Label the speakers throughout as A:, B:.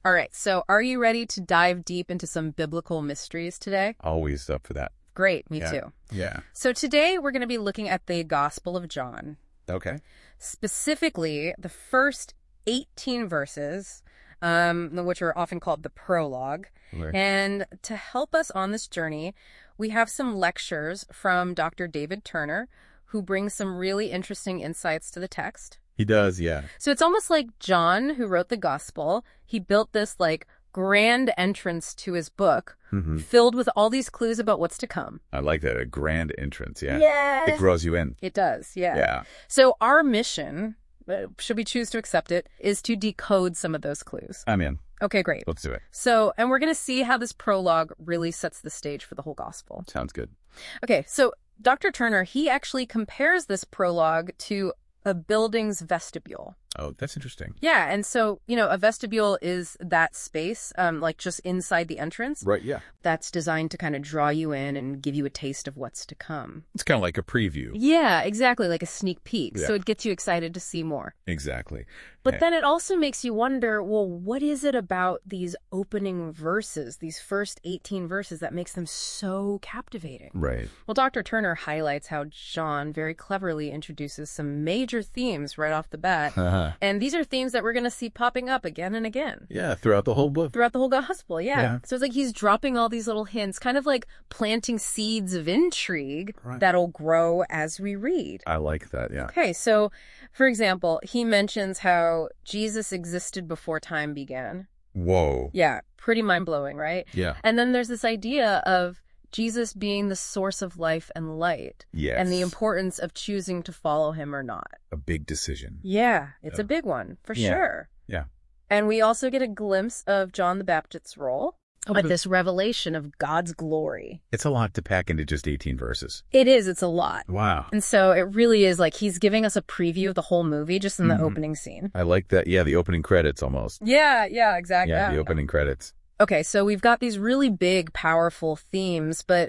A: All right, so are you ready to dive deep into some biblical mysteries today?
B: Always up for that.
A: Great, me too.
B: Yeah.
A: So today we're going to be looking at the Gospel of John.
B: Okay.
A: Specifically, the first 18 verses, which are often called the prologue.
B: Right.
A: And to help us on this journey, we have some lectures from Dr. David Turner, who brings some really interesting insights to the text.
B: He does, yeah.
A: So it's almost like John, who wrote the Gospel, he built this like grand entrance to his book, filled with all these clues about what's to come.
B: I like that. A grand entrance, yeah.
A: Yes.
B: It draws you in.
A: It does, yeah.
B: Yeah.
A: So our mission, should we choose to accept it, is to decode some of those clues.
B: I'm in.
A: Okay, great.
B: Let's do it.
A: So, and we're going to see how this prologue really sets the stage for the whole gospel.
B: Sounds good.
A: Okay, so Dr. Turner, he actually compares this prologue to a building's vestibule.
B: Oh, that's interesting.
A: Yeah, and so, a vestibule is that space, like just inside the entrance.
B: Right, yeah.
A: That's designed to kind of draw you in and give you a taste of what's to come.
B: It's kind of like a preview.
A: Yeah, exactly, like a sneak peek.
B: Yeah.
A: So it gets you excited to see more.
B: Exactly.
A: But then it also makes you wonder, well, what is it about these opening verses, these first 18 verses, that makes them so captivating?
B: Right.
A: Well, Dr. Turner highlights how John very cleverly introduces some major themes right off the bat. And these are themes that we're going to see popping up again and again.
B: Yeah, throughout the whole book.
A: Throughout the whole gospel, yeah.
B: Yeah.
A: So it's like he's dropping all these little hints, kind of like planting seeds of intrigue that'll grow as we read.
B: I like that, yeah.
A: Okay, so, for example, he mentions how Jesus existed before time began.
B: Whoa.
A: Yeah, pretty mind-blowing, right?
B: Yeah.
A: And then there's this idea of Jesus being the source of life and light.
B: Yes.
A: And the importance of choosing to follow him or not.
B: A big decision.
A: Yeah, it's a big one, for sure.
B: Yeah.
A: And we also get a glimpse of John the Baptist's role at this revelation of God's glory.
B: It's a lot to pack into just 18 verses.
A: It is, it's a lot.
B: Wow.
A: And so it really is like he's giving us a preview of the whole movie just in the opening scene.
B: I like that. Yeah, the opening credits almost.
A: Yeah, exactly.
B: Yeah, the opening credits.
A: Okay, so we've got these really big, powerful themes, but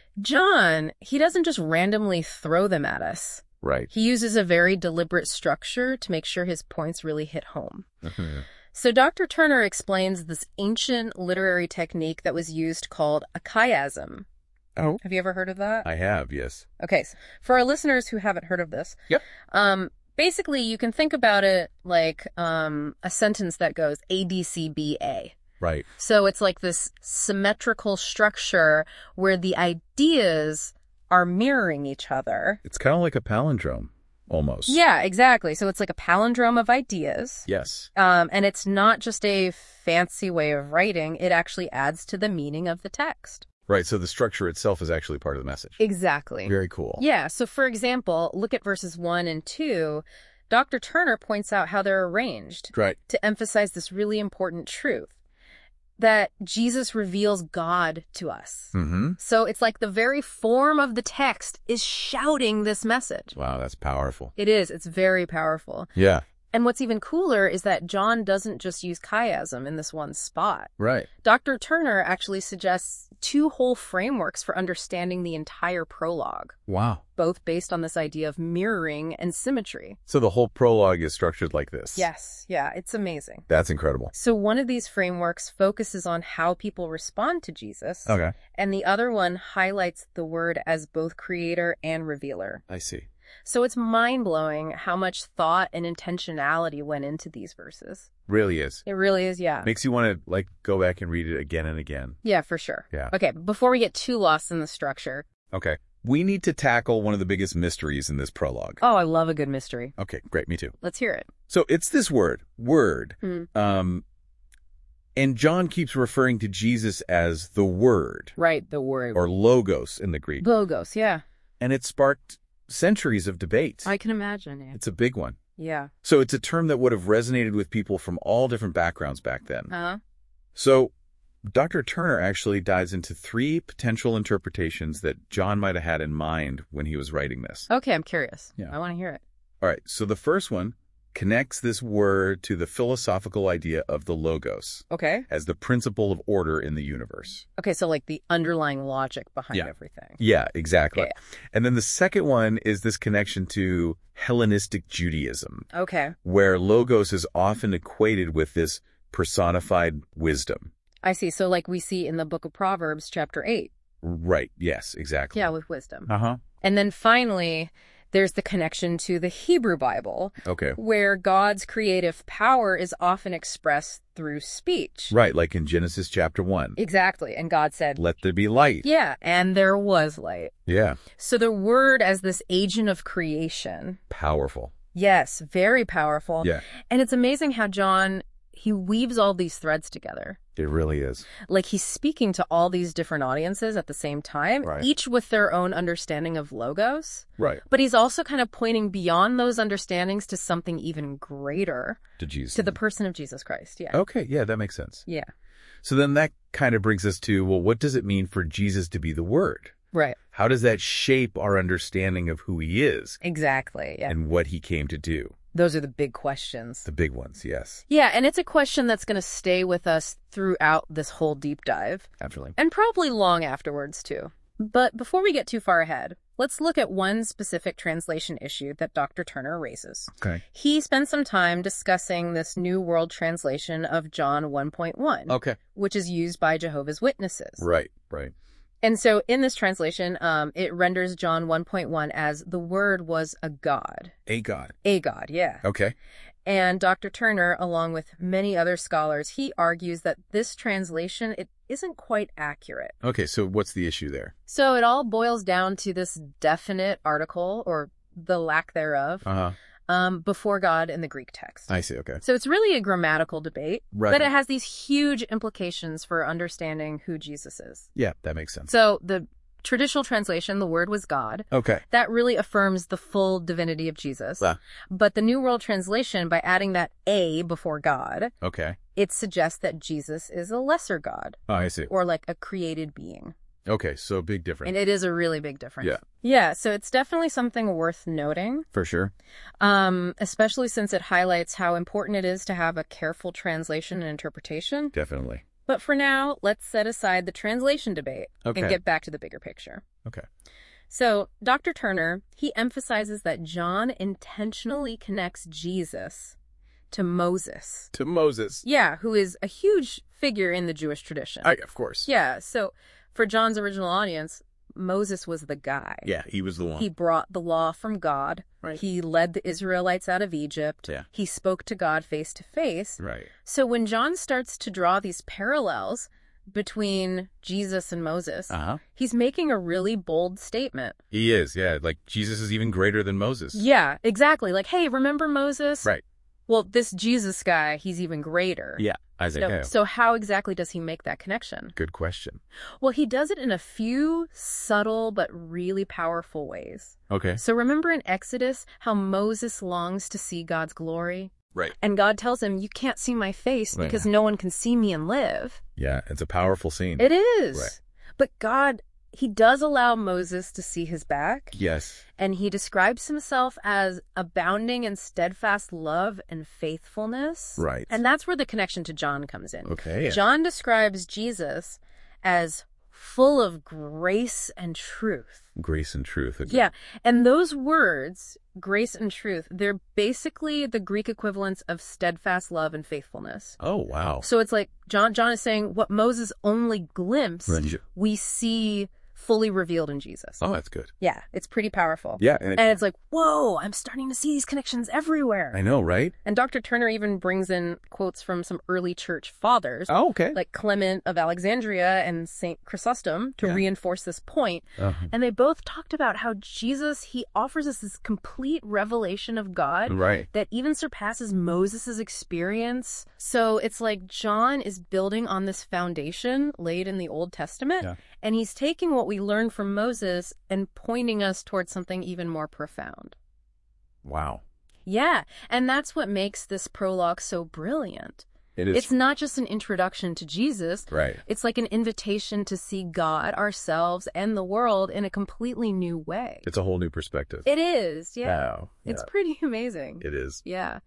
A: John, he doesn't just randomly throw them at us.
B: Right.
A: He uses a very deliberate structure to make sure his points really hit home. So Dr. Turner explains this ancient literary technique that was used called a chiasm.
B: Oh.
A: Have you ever heard of that?
B: I have, yes.
A: Okay, so for our listeners who haven't heard of this, basically you can think about it like a sentence that goes ADCBA.
B: Right.
A: So it's like this symmetrical structure where the ideas are mirroring each other.
B: It's kind of like a palindrome, almost.
A: Yeah, exactly. So it's like a palindrome of ideas.
B: Yes.
A: And it's not just a fancy way of writing. It actually adds to the meaning of the text.
B: Right, so the structure itself is actually part of the message.
A: Exactly.
B: Very cool.
A: Yeah, so for example, look at verses 1 and 2. Dr. Turner points out how they're arranged
B: Right.
A: to emphasize this really important truth, that Jesus reveals God to us. So it's like the very form of the text is shouting this message.
B: Wow, that's powerful.
A: It is. It's very powerful.
B: Yeah.
A: And what's even cooler is that John doesn't just use chiasm in this one spot.
B: Right.
A: Dr. Turner actually suggests 2 whole frameworks for understanding the entire prologue,
B: Wow.
A: both based on this idea of mirroring and symmetry.
B: So the whole prologue is structured like this.
A: Yes. Yeah, it's amazing.
B: That's incredible.
A: So one of these frameworks focuses on how people respond to Jesus.
B: Okay.
A: And the other one highlights the word as both creator and revealer.
B: I see.
A: So it's mind-blowing how much thought and intentionality went into these verses.
B: Really is.
A: It really is, yeah.
B: Makes you want to go back and read it again and again.
A: Yeah, for sure.
B: Yeah.
A: Okay, before we get too lost in the structure.
B: Okay. We need to tackle one of the biggest mysteries in this prologue.
A: Oh, I love a good mystery.
B: Okay, great. Me too.
A: Let's hear it.
B: So it's this word. And John keeps referring to Jesus as the Word.
A: Right, the word.
B: Or logos in the Greek.
A: Logos, yeah.
B: And it sparked centuries of debate.
A: I can imagine, yeah.
B: It's a big one.
A: Yeah.
B: So it's a term that would have resonated with people from all different backgrounds back then.
A: Uh-huh.
B: So Dr. Turner actually dives into 3 potential interpretations that John might have had in mind when he was writing this.
A: Okay, I'm curious.
B: Yeah.
A: I want to hear it.
B: All right, so the first one connects this word to the philosophical idea of the logos
A: Okay.
B: as the principle of order in the universe.
A: Okay, so like the underlying logic behind everything.
B: Yeah, exactly.
A: Okay.
B: And then the second one is this connection to Hellenistic Judaism,
A: Okay.
B: where logos is often equated with this personified wisdom.
A: I see. So like we see in the book of Proverbs, chapter 8.
B: Right. Yes, exactly.
A: Yeah, with wisdom.
B: Uh-huh.
A: And then finally, there's the connection to the Hebrew Bible,
B: Okay.
A: where God's creative power is often expressed through speech.
B: Right, like in Genesis chapter 1.
A: Exactly. And God said,
B: Let there be light.
A: yeah, and there was light.
B: Yeah.
A: So the word as this agent of creation.
B: Powerful.
A: Yes, very powerful.
B: Yeah.
A: And it's amazing how John, he weaves all these threads together.
B: It really is.
A: Like he's speaking to all these different audiences at the same time,
B: Right.
A: each with their own understanding of logos.
B: Right.
A: But he's also kind of pointing beyond those understandings to something even greater,
B: To Jesus.
A: to the person of Jesus Christ. Yeah.
B: Okay, yeah, that makes sense.
A: Yeah.
B: So then that kind of brings us to, well, what does it mean for Jesus to be the Word?
A: Right.
B: How does that shape our understanding of who he is
A: Exactly. Yeah.
B: and what he came to do?
A: Those are the big questions.
B: The big ones, yes.
A: Yeah, and it's a question that's going to stay with us throughout this whole deep dive.
B: Absolutely.
A: And probably long afterwards, too. But before we get too far ahead, let's look at one specific translation issue that Dr. Turner raises.
B: Okay.
A: He spent some time discussing this New World Translation of John 1.1,
B: Okay.
A: which is used by Jehovah's Witnesses.
B: Right, right.
A: And so in this translation, it renders John 1.1 as the Word was a God.
B: A God.
A: A God, yeah.
B: Okay.
A: And Dr. Turner, along with many other scholars, he argues that this translation, it isn't quite accurate.
B: Okay, so what's the issue there?
A: So it all boils down to this definite article, or the lack thereof, before God in the Greek text.
B: I see, okay.
A: So it's really a grammatical debate,
B: Right.
A: but it has these huge implications for understanding who Jesus is.
B: Yeah, that makes sense.
A: So the traditional translation, the Word was God.
B: Okay.
A: That really affirms the full divinity of Jesus. But the New World Translation, by adding that A before God,
B: Okay.
A: it suggests that Jesus is a lesser God,
B: Oh, I see.
A: or like a created being.
B: Okay, so big difference.
A: And it is a really big difference.
B: Yeah.
A: Yeah, so it's definitely something worth noting,
B: For sure.
A: especially since it highlights how important it is to have a careful translation and interpretation.
B: Definitely.
A: But for now, let's set aside the translation debate and get back to the bigger picture.
B: Okay.
A: So Dr. Turner, he emphasizes that John intentionally connects Jesus to Moses.
B: To Moses.
A: Yeah, who is a huge figure in the Jewish tradition.
B: Of course.
A: Yeah, so for John's original audience, Moses was the guy.
B: Yeah, he was the one.
A: He brought the law from God.
B: Right.
A: He led the Israelites out of Egypt.
B: Yeah.
A: He spoke to God face to face.
B: Right.
A: So when John starts to draw these parallels between Jesus and Moses, he's making a really bold statement.
B: He is, yeah. Like, Jesus is even greater than Moses.
A: Yeah, exactly. Like, hey, remember Moses?
B: Right.
A: Well, this Jesus guy, he's even greater.
B: Yeah, Isaiah.
A: So how exactly does he make that connection?
B: Good question.
A: Well, he does it in a few subtle but really powerful ways.
B: Okay.
A: So remember in Exodus how Moses longs to see God's glory?
B: Right.
A: And God tells him, you can't see my face
B: Right.
A: because no one can see me and live.
B: Yeah, it's a powerful scene.
A: It is.
B: Right.
A: But God, he does allow Moses to see his back.
B: Yes.
A: And he describes himself as abounding in steadfast love and faithfulness.
B: Right.
A: And that's where the connection to John comes in.
B: Okay.
A: John describes Jesus as full of grace and truth.
B: Grace and truth. Okay.
A: Yeah. And those words, grace and truth, they're basically the Greek equivalents of steadfast love and faithfulness.
B: Oh, wow.
A: So it's like John is saying what Moses only glimpsed, we see fully revealed in Jesus.
B: Oh, that's good.
A: Yeah, it's pretty powerful.
B: Yeah.
A: And it's like, whoa, I'm starting to see these connections everywhere.
B: I know, right?
A: And Dr. Turner even brings in quotes from some early church fathers,
B: Oh, okay.
A: like Clement of Alexandria and St. Chrysostom, to reinforce this point. And they both talked about how Jesus, he offers us this complete revelation of God
B: Right.
A: that even surpasses Moses' experience. So it's like John is building on this foundation laid in the Old Testament, and he's taking what we learned from Moses and pointing us towards something even more profound.
B: Wow.
A: Yeah, and that's what makes this prologue so brilliant.
B: It is.
A: It's not just an introduction to Jesus.
B: Right.
A: It's like an invitation to see God, ourselves, and the world in a completely new way.
B: It's a whole new perspective.
A: It is, yeah.
B: Wow.
A: It's pretty amazing.
B: It is.
A: Yeah.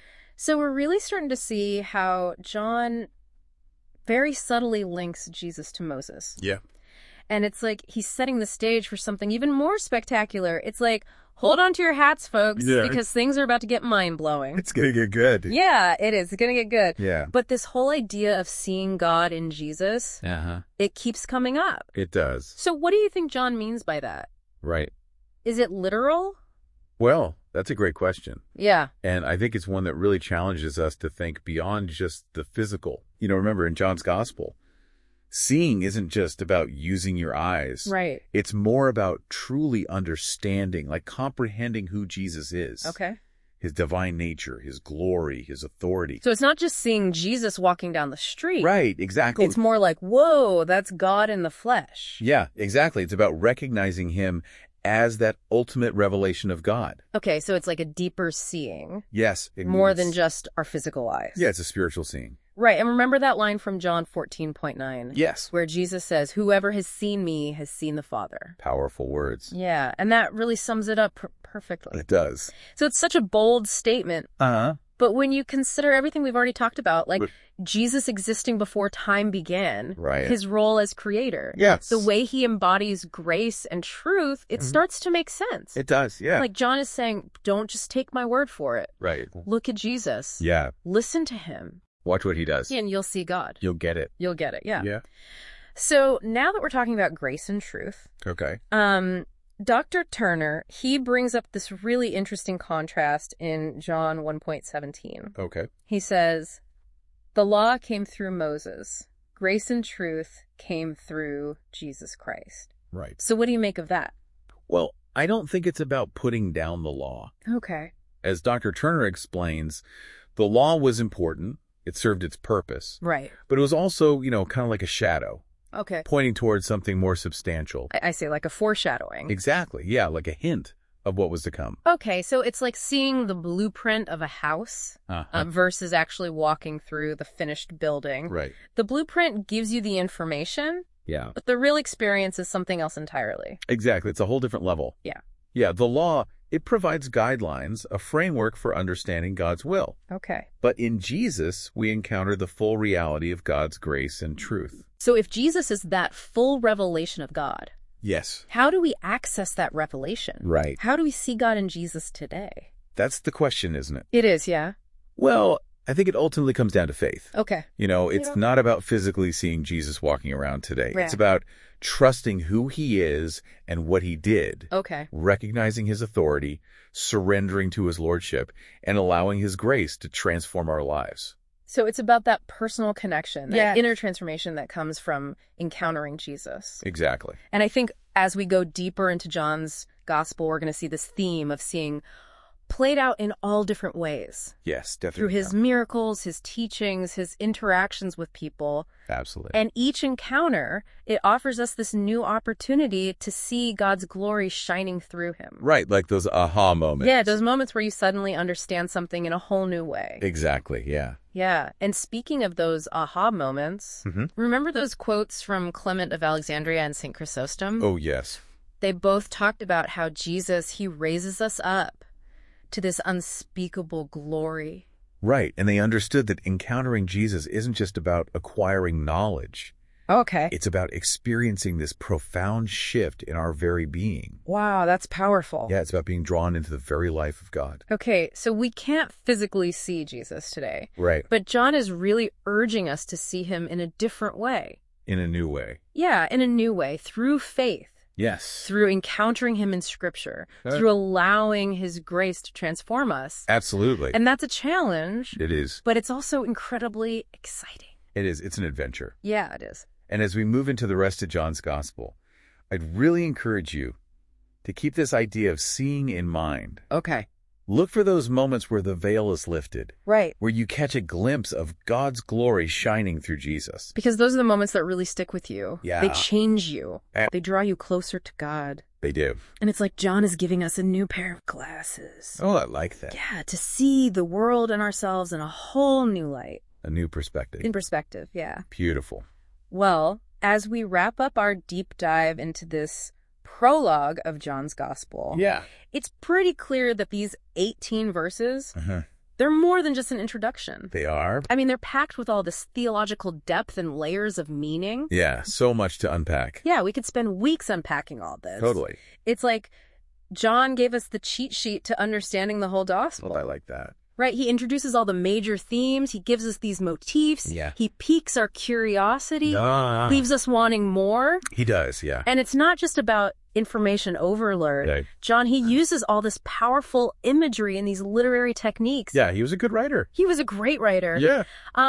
A: So we're really starting to see how John very subtly links Jesus to Moses.
B: Yeah.
A: And it's like he's setting the stage for something even more spectacular. It's like, hold on to your hats, folks, because things are about to get mind-blowing.
B: It's going to get good.
A: Yeah, it is. It's going to get good.
B: Yeah.
A: But this whole idea of seeing God in Jesus, it keeps coming up.
B: It does.
A: So what do you think John means by that?
B: Right.
A: Is it literal?
B: Well, that's a great question.
A: Yeah.
B: And I think it's one that really challenges us to think beyond just the physical. You know, remember in John's gospel, seeing isn't just about using your eyes.
A: Right.
B: It's more about truly understanding, like comprehending who Jesus is.
A: Okay.
B: His divine nature, his glory, his authority.
A: So it's not just seeing Jesus walking down the street.
B: Right, exactly.
A: It's more like, whoa, that's God in the flesh.
B: Yeah, exactly. It's about recognizing him as that ultimate revelation of God.
A: Okay, so it's like a deeper seeing.
B: Yes.
A: More than just our physical eyes.
B: Yeah, it's a spiritual seeing.
A: Right, and remember that line from John 14:9?
B: Yes.
A: Where Jesus says, whoever has seen me has seen the Father.
B: Powerful words.
A: Yeah, and that really sums it up perfectly.
B: It does.
A: So it's such a bold statement. But when you consider everything we've already talked about, like Jesus existing before time began, his role as creator, the way he embodies grace and truth, it starts to make sense.
B: It does, yeah.
A: Like John is saying, don't just take my word for it.
B: Right.
A: Look at Jesus.
B: Yeah.
A: Listen to him.
B: Watch what he does.
A: And you'll see God.
B: You'll get it.
A: You'll get it, yeah.
B: Yeah.
A: So now that we're talking about grace and truth,
B: okay.
A: Dr. Turner, he brings up this really interesting contrast in John 1:17.
B: Okay.
A: He says, the law came through Moses. Grace and truth came through Jesus Christ.
B: Right.
A: So what do you make of that?
B: Well, I don't think it's about putting down the law.
A: Okay.
B: As Dr. Turner explains, the law was important. It served its purpose.
A: Right.
B: But it was also, you know, kind of like a shadow.
A: Okay.
B: Pointing towards something more substantial.
A: I say like a foreshadowing.
B: Exactly. Yeah, like a hint of what was to come.
A: Okay, so it's like seeing the blueprint of a house versus actually walking through the finished building.
B: Right.
A: The blueprint gives you the information.
B: Yeah.
A: But the real experience is something else entirely.
B: Exactly. It's a whole different level.
A: Yeah.
B: Yeah, the law, it provides guidelines, a framework for understanding God's will.
A: Okay.
B: But in Jesus, we encounter the full reality of God's grace and truth.
A: So if Jesus is that full revelation of God,
B: yes,
A: how do we access that revelation?
B: Right.
A: How do we see God in Jesus today?
B: That's the question, isn't it?
A: It is, yeah.
B: Well, I think it ultimately comes down to faith.
A: Okay.
B: You know, it's not about physically seeing Jesus walking around today.
A: Right.
B: It's about trusting who he is and what he did.
A: Okay.
B: Recognizing his authority, surrendering to his lordship, and allowing his grace to transform our lives.
A: So it's about that personal connection, that inner transformation that comes from encountering Jesus.
B: Exactly.
A: And I think as we go deeper into John's gospel, we're going to see this theme of seeing played out in all different ways.
B: Yes, definitely.
A: Through his miracles, his teachings, his interactions with people.
B: Absolutely.
A: And each encounter, it offers us this new opportunity to see God's glory shining through him.
B: Right, like those aha moments.
A: Yeah, those moments where you suddenly understand something in a whole new way.
B: Exactly, yeah.
A: Yeah, and speaking of those aha moments, remember those quotes from Clement of Alexandria and St. Chrysostom?
B: Oh, yes.
A: They both talked about how Jesus, he raises us up to this unspeakable glory.
B: Right, and they understood that encountering Jesus isn't just about acquiring knowledge.
A: Okay.
B: It's about experiencing this profound shift in our very being.
A: Wow, that's powerful.
B: Yeah, it's about being drawn into the very life of God.
A: Okay, so we can't physically see Jesus today.
B: Right.
A: But John is really urging us to see him in a different way.
B: In a new way.
A: Yeah, in a new way, through faith.
B: Yes.
A: Through encountering him in Scripture, through allowing his grace to transform us.
B: Absolutely.
A: And that's a challenge.
B: It is.
A: But it's also incredibly exciting.
B: It is. It's an adventure.
A: Yeah, it is.
B: And as we move into the rest of John's Gospel, I'd really encourage you to keep this idea of seeing in mind.
A: Okay.
B: Look for those moments where the veil is lifted.
A: Right.
B: Where you catch a glimpse of God's glory shining through Jesus.
A: Because those are the moments that really stick with you.
B: Yeah.
A: They change you. They draw you closer to God.
B: They do.
A: And it's like John is giving us a new pair of glasses.
B: Oh, I like that.
A: Yeah, to see the world and ourselves in a whole new light.
B: A new perspective.
A: In perspective, yeah.
B: Beautiful.
A: Well, as we wrap up our deep dive into this prologue of John's Gospel,
B: yeah,
A: it's pretty clear that these 18 verses, They're more than just an introduction.
B: They are.
A: I mean, they're packed with all this theological depth and layers of meaning.
B: Yeah, so much to unpack.
A: Yeah, we could spend weeks unpacking all this.
B: Totally.
A: It's like John gave us the cheat sheet to understanding the whole gospel.
B: Well, I like that.
A: Right, he introduces all the major themes. He gives us these motifs.
B: Yeah.
A: He piques our curiosity, leaves us wanting more.
B: He does, yeah.
A: And it's not just about information overload.
B: Right.
A: John, he uses all this powerful imagery and these literary techniques.
B: Yeah, he was a good writer.
A: He was a great writer.
B: Yeah.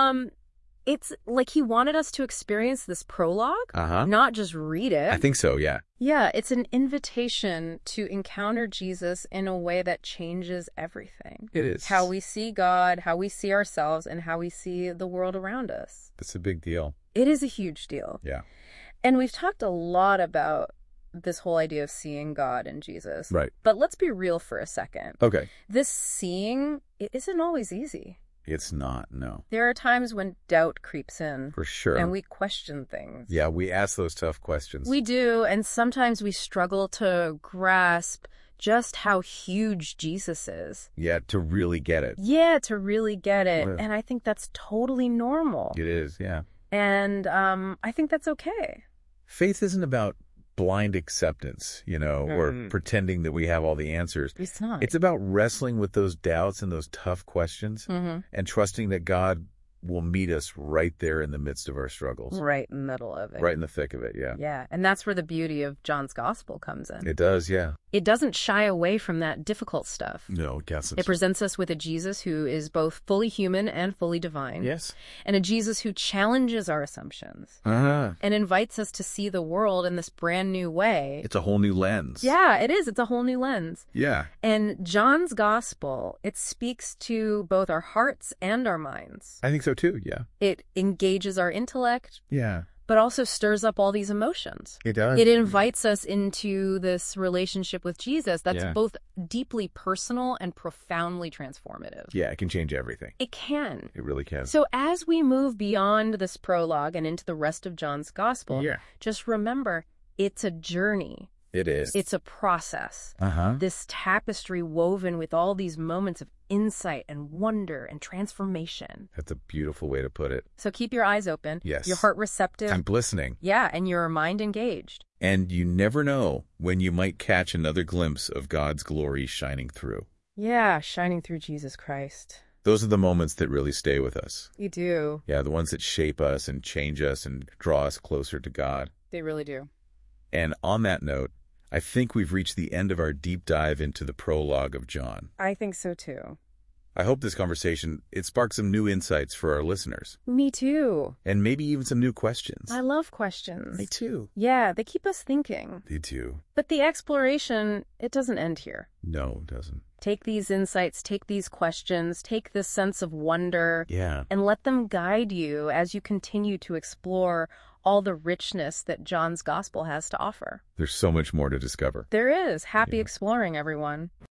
A: It's like he wanted us to experience this prologue, not just read it.
B: I think so, yeah.
A: Yeah, it's an invitation to encounter Jesus in a way that changes everything.
B: It is.
A: How we see God, how we see ourselves, and how we see the world around us.
B: It's a big deal.
A: It is a huge deal.
B: Yeah.
A: And we've talked a lot about this whole idea of seeing God in Jesus.
B: Right.
A: But let's be real for a second.
B: Okay.
A: This seeing, it isn't always easy.
B: It's not, no.
A: There are times when doubt creeps in.
B: For sure.
A: And we question things.
B: Yeah, we ask those tough questions.
A: We do, and sometimes we struggle to grasp just how huge Jesus is.
B: Yeah, to really get it.
A: Yeah, to really get it.
B: Yeah.
A: And I think that's totally normal.
B: It is, yeah.
A: And I think that's okay.
B: Faith isn't about blind acceptance, or pretending that we have all the answers.
A: It's not.
B: It's about wrestling with those doubts and those tough questions and trusting that God will meet us right there in the midst of our struggles.
A: Right in the middle of it.
B: Right in the thick of it, yeah.
A: Yeah, and that's where the beauty of John's gospel comes in.
B: It does, yeah.
A: It doesn't shy away from that difficult stuff.
B: No, it doesn't.
A: It presents us with a Jesus who is both fully human and fully divine.
B: Yes.
A: And a Jesus who challenges our assumptions. And invites us to see the world in this brand new way.
B: It's a whole new lens.
A: Yeah, it is. It's a whole new lens.
B: Yeah.
A: And John's gospel, it speaks to both our hearts and our minds.
B: I think so too, yeah.
A: It engages our intellect.
B: Yeah.
A: But also stirs up all these emotions.
B: It does.
A: It invites us into this relationship with Jesus that's both deeply personal and profoundly transformative.
B: Yeah, it can change everything.
A: It can.
B: It really can.
A: So as we move beyond this prologue and into the rest of John's gospel, just remember, it's a journey.
B: It is.
A: It's a process. This tapestry woven with all these moments of insight and wonder and transformation.
B: That's a beautiful way to put it.
A: So keep your eyes open.
B: Yes.
A: Your heart receptive.
B: I'm listening.
A: Yeah, and your mind engaged.
B: And you never know when you might catch another glimpse of God's glory shining through.
A: Yeah, shining through Jesus Christ.
B: Those are the moments that really stay with us.
A: You do.
B: Yeah, the ones that shape us and change us and draw us closer to God.
A: They really do.
B: And on that note, I think we've reached the end of our deep dive into the prologue of John.
A: I think so too.
B: I hope this conversation, it sparked some new insights for our listeners.
A: Me too.
B: And maybe even some new questions.
A: I love questions.
B: Me too.
A: Yeah, they keep us thinking.
B: They do.
A: But the exploration, it doesn't end here.
B: No, it doesn't.
A: Take these insights, take these questions, take this sense of wonder, and let them guide you as you continue to explore all the richness that John's gospel has to offer.
B: There's so much more to discover.
A: There is. Happy exploring, everyone.